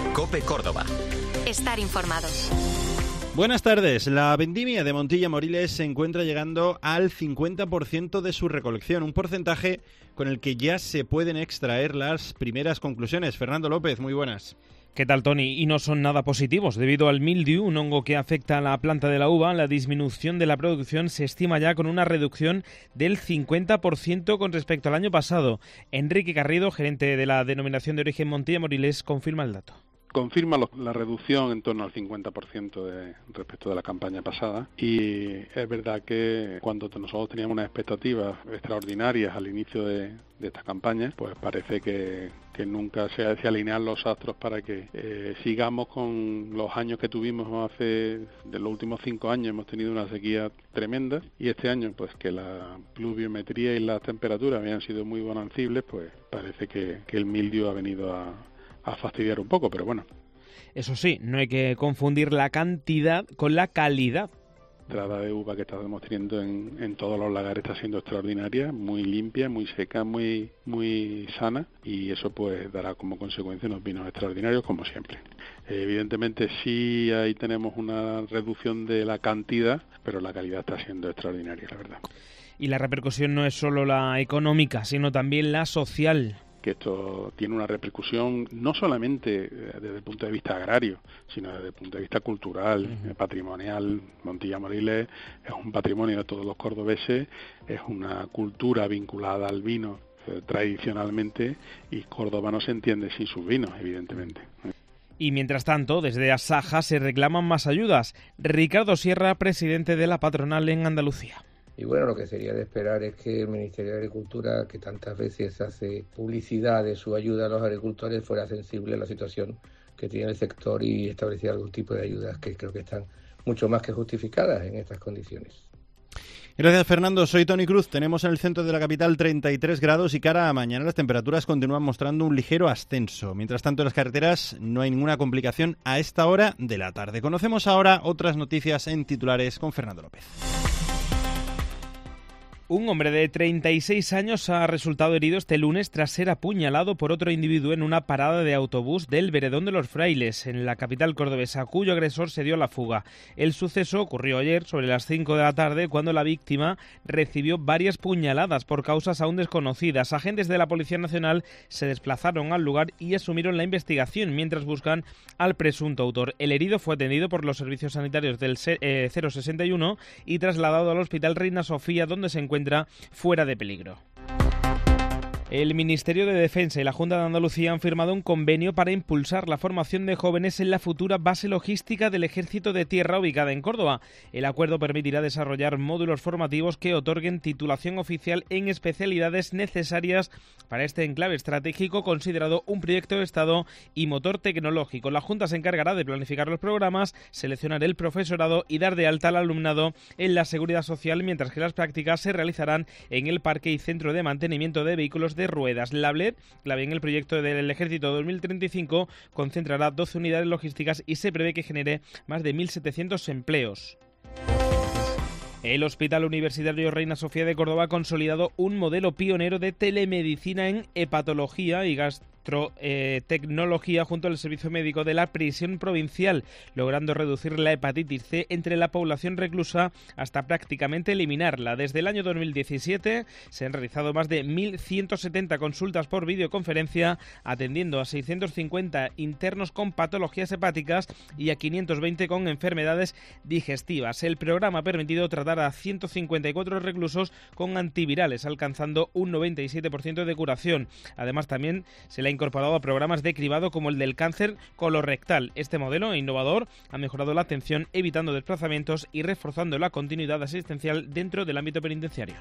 COPE Córdoba. Estar informados. Buenas tardes. La vendimia de Montilla Moriles se encuentra llegando al 50% de su recolección, un porcentaje con el que ya se pueden extraer las primeras conclusiones. Fernando López, muy buenas. ¿Qué tal, Tony? Y no son nada positivos. Debido al mildiu, un hongo que afecta a la planta de la uva, la disminución de la producción se estima ya con una reducción del 50% con respecto al año pasado. Enrique Garrido, gerente de la denominación de origen Montilla Moriles, confirma el dato. Confirma la reducción en torno al 50% respecto de la campaña pasada, y es verdad que cuando nosotros teníamos unas expectativas extraordinarias al inicio de esta campaña, pues parece que nunca se alinean los astros para que sigamos con los años que tuvimos de los últimos 5 años. Hemos tenido una sequía tremenda, y este año pues que la pluviometría y las temperaturas habían sido muy bonancibles, pues parece que el mildiu ha venido a fastidiar un poco, pero bueno. Eso sí, no hay que confundir la cantidad con la calidad. La entrada de uva que estamos teniendo en todos los lagares está siendo extraordinaria, muy limpia, muy seca, muy sana, y eso pues dará como consecuencia unos vinos extraordinarios como siempre. Evidentemente sí, ahí tenemos una reducción de la cantidad, pero la calidad está siendo extraordinaria, la verdad. Y la repercusión no es solo la económica, sino también la social. Que esto tiene una repercusión no solamente desde el punto de vista agrario, sino desde el punto de vista cultural, patrimonial. Montilla Moriles es un patrimonio de todos los cordobeses, es una cultura vinculada al vino tradicionalmente, y Córdoba no se entiende sin sus vinos, evidentemente. Y mientras tanto, desde Asaja se reclaman más ayudas. Ricardo Sierra, presidente de la patronal en Andalucía. Y bueno, lo que sería de esperar es que el Ministerio de Agricultura, que tantas veces hace publicidad de su ayuda a los agricultores, fuera sensible a la situación que tiene el sector y estableciera algún tipo de ayudas que creo que están mucho más que justificadas en estas condiciones. Gracias, Fernando. Soy Tony Cruz. Tenemos en el centro de la capital 33 grados y cara a mañana las temperaturas continúan mostrando un ligero ascenso. Mientras tanto, en las carreteras no hay ninguna complicación a esta hora de la tarde. Conocemos ahora otras noticias en titulares con Fernando López. Un hombre de 36 años ha resultado herido este lunes tras ser apuñalado por otro individuo en una parada de autobús del Veredón de los Frailes, en la capital cordobesa, cuyo agresor se dio a la fuga. El suceso ocurrió ayer sobre las 5 de la tarde, cuando la víctima recibió varias puñaladas por causas aún desconocidas. Agentes de la Policía Nacional se desplazaron al lugar y asumieron la investigación mientras buscan al presunto autor. El herido fue atendido por los servicios sanitarios del 061 y trasladado al Hospital Reina Sofía, donde se encuentra fuera de peligro. El Ministerio de Defensa y la Junta de Andalucía han firmado un convenio para impulsar la formación de jóvenes en la futura base logística del Ejército de Tierra ubicada en Córdoba. El acuerdo permitirá desarrollar módulos formativos que otorguen titulación oficial en especialidades necesarias para este enclave estratégico, considerado un proyecto de Estado y motor tecnológico. La Junta se encargará de planificar los programas, seleccionar el profesorado y dar de alta al alumnado en la seguridad social, mientras que las prácticas se realizarán en el Parque y Centro de Mantenimiento de Vehículos de Ruedas. La BLED, clave en el proyecto del Ejército 2035, concentrará 12 unidades logísticas y se prevé que genere más de 1.700 empleos. El Hospital Universitario Reina Sofía de Córdoba ha consolidado un modelo pionero de telemedicina en hepatología y gastrotecnología junto al Servicio Médico de la Prisión Provincial, logrando reducir la hepatitis C entre la población reclusa hasta prácticamente eliminarla. Desde el año 2017 se han realizado más de 1.170 consultas por videoconferencia, atendiendo a 650 internos con patologías hepáticas y a 520 con enfermedades digestivas. El programa ha permitido tratar a 154 reclusos con antivirales, alcanzando un 97% de curación. Además, también se le ha incorporado a programas de cribado como el del cáncer colorectal. Este modelo innovador ha mejorado la atención, evitando desplazamientos y reforzando la continuidad asistencial dentro del ámbito penitenciario.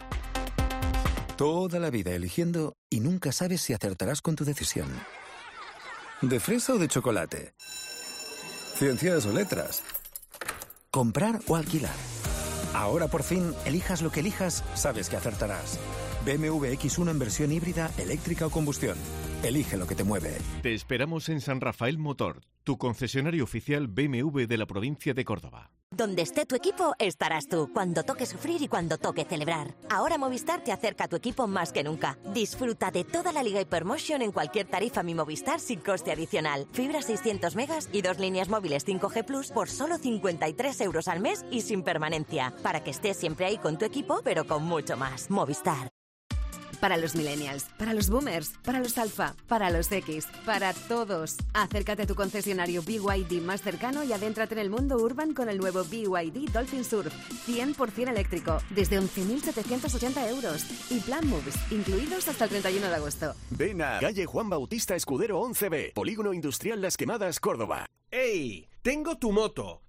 Toda la vida eligiendo y nunca sabes si acertarás con tu decisión. ¿De fresa o de chocolate? ¿Ciencias o letras? ¿Comprar o alquilar? Ahora por fin, elijas lo que elijas, sabes que acertarás. BMW X1 en versión híbrida, eléctrica o combustión. Elige lo que te mueve. Te esperamos en San Rafael Motor, tu concesionario oficial BMW de la provincia de Córdoba. Donde esté tu equipo, estarás tú, cuando toque sufrir y cuando toque celebrar. Ahora Movistar te acerca a tu equipo más que nunca. Disfruta de toda la Liga Hypermotion en cualquier tarifa Mi Movistar sin coste adicional. Fibra 600 megas y 2 líneas móviles 5G Plus por solo 53 euros al mes y sin permanencia. Para que estés siempre ahí con tu equipo, pero con mucho más. Movistar. Para los millennials, para los boomers, para los alfa, para los X, para todos. Acércate a tu concesionario BYD más cercano y adéntrate en el mundo urban con el nuevo BYD Dolphin Surf, 100% eléctrico, desde 11.780 euros. Y Plan Moves, incluidos hasta el 31 de agosto. Ven a calle Juan Bautista Escudero 11B, Polígono Industrial Las Quemadas, Córdoba. ¡Ey! Tengo tu moto.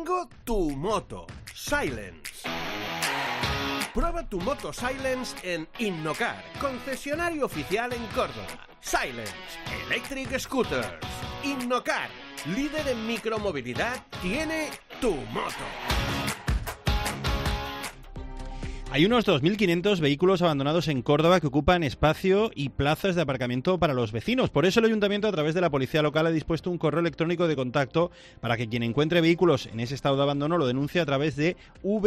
Silence. Prueba tu moto Silence en Innocar, concesionario oficial en Córdoba. Silence, Electric Scooters. Innocar, líder en micromovilidad, tiene tu moto. Hay unos 2.500 vehículos abandonados en Córdoba que ocupan espacio y plazas de aparcamiento para los vecinos. Por eso el Ayuntamiento, a través de la Policía Local, ha dispuesto un correo electrónico de contacto para que quien encuentre vehículos en ese estado de abandono lo denuncie a través de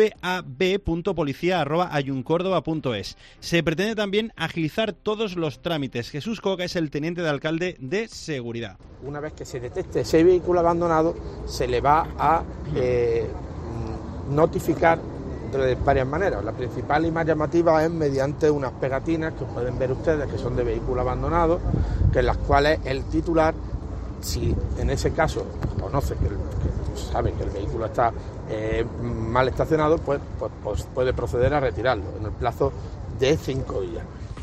vab.policia@ayuncórdoba.es. Se pretende también agilizar todos los trámites. Jesús Coca es el teniente de alcalde de Seguridad. Una vez que se detecte ese vehículo abandonado, se le va a notificar de varias maneras. La principal y más llamativa es mediante unas pegatinas que pueden ver ustedes, que son de vehículo abandonado, que en las cuales el titular, si en ese caso conoce que sabe que el vehículo está mal estacionado, pues puede proceder a retirarlo en el plazo de 5 días.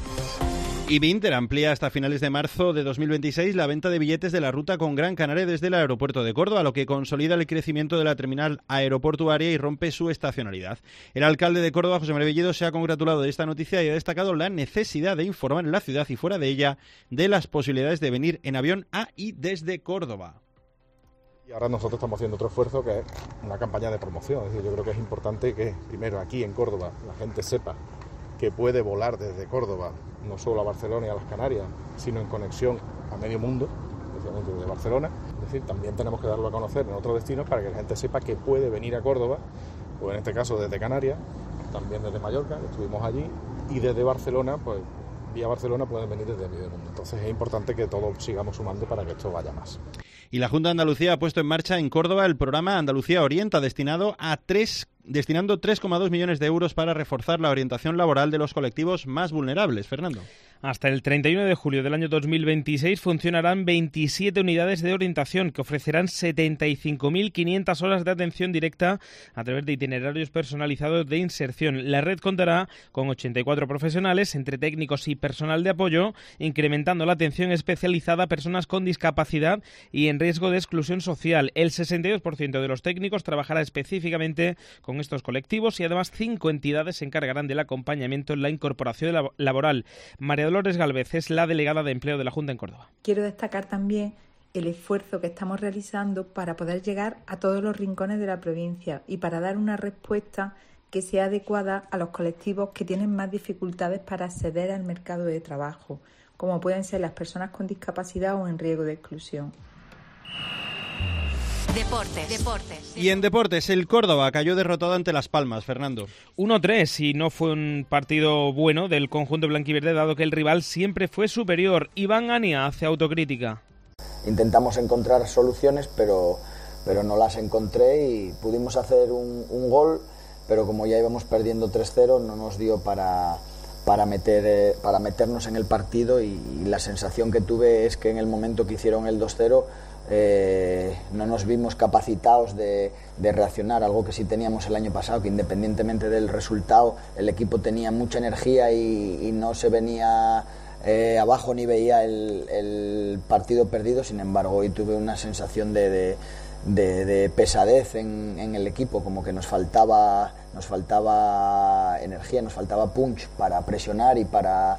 Y Vinter amplía hasta finales de marzo de 2026 la venta de billetes de la ruta con Gran Canaria desde el aeropuerto de Córdoba, lo que consolida el crecimiento de la terminal aeroportuaria y rompe su estacionalidad. El alcalde de Córdoba, José María Bellido, se ha congratulado de esta noticia y ha destacado la necesidad de informar en la ciudad y fuera de ella de las posibilidades de venir en avión a y desde Córdoba. Y ahora nosotros estamos haciendo otro esfuerzo, que es una campaña de promoción. Es decir, yo creo que es importante que primero aquí en Córdoba la gente sepa que puede volar desde Córdoba, no solo a Barcelona y a las Canarias, sino en conexión a medio mundo, especialmente desde Barcelona. Es decir, también tenemos que darlo a conocer en otros destinos para que la gente sepa que puede venir a Córdoba, o en este caso desde Canarias, también desde Mallorca, que estuvimos allí, y desde Barcelona, pues vía Barcelona pueden venir desde medio mundo. Entonces es importante que todos sigamos sumando para que esto vaya más. Y la Junta de Andalucía ha puesto en marcha en Córdoba el programa Andalucía Orienta, destinando 3,2 millones de euros para reforzar la orientación laboral de los colectivos más vulnerables. Fernando. Hasta el 31 de julio del año 2026 funcionarán 27 unidades de orientación que ofrecerán 75.500 horas de atención directa a través de itinerarios personalizados de inserción. La red contará con 84 profesionales, entre técnicos y personal de apoyo, incrementando la atención especializada a personas con discapacidad y en riesgo de exclusión social. El 62% de los técnicos trabajará específicamente con estos colectivos y además 5 entidades se encargarán del acompañamiento en la incorporación laboral. María Dolores Gálvez es la delegada de empleo de la Junta en Córdoba. Quiero destacar también el esfuerzo que estamos realizando para poder llegar a todos los rincones de la provincia y para dar una respuesta que sea adecuada a los colectivos que tienen más dificultades para acceder al mercado de trabajo, como pueden ser las personas con discapacidad o en riesgo de exclusión. Deportes. Y en deportes, el Córdoba cayó derrotado ante Las Palmas, Fernando. 1-3 y no fue un partido bueno del conjunto blanquiverde, dado que el rival siempre fue superior. Iván Ania hace autocrítica. Intentamos encontrar soluciones, pero no las encontré y pudimos hacer un gol, pero como ya íbamos perdiendo 3-0 no nos dio para meternos en el partido y la sensación que tuve es que en el momento que hicieron el 2-0 no nos vimos capacitados de reaccionar, algo que sí teníamos el año pasado, que independientemente del resultado el equipo tenía mucha energía y no se venía abajo ni veía el partido perdido. Sin embargo, hoy tuve una sensación de pesadez en el equipo, como que nos faltaba energía, nos faltaba punch para presionar y para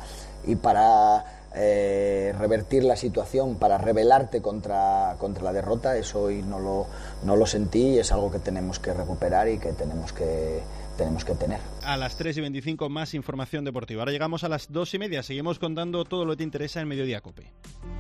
revertir la situación, para rebelarte contra la derrota. Eso hoy no lo sentí y es algo que tenemos que recuperar y que tenemos que tener. A las 3:25 más información deportiva. Ahora llegamos a las 2:30. Seguimos contando todo lo que te interesa en Mediodía COPE.